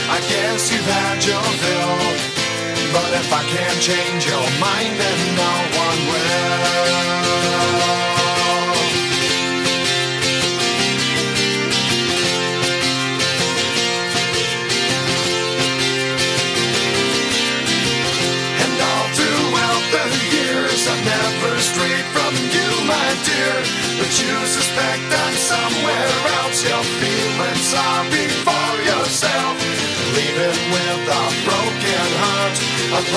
I guess you've had your fill. But if I can't change your mind, then no one will.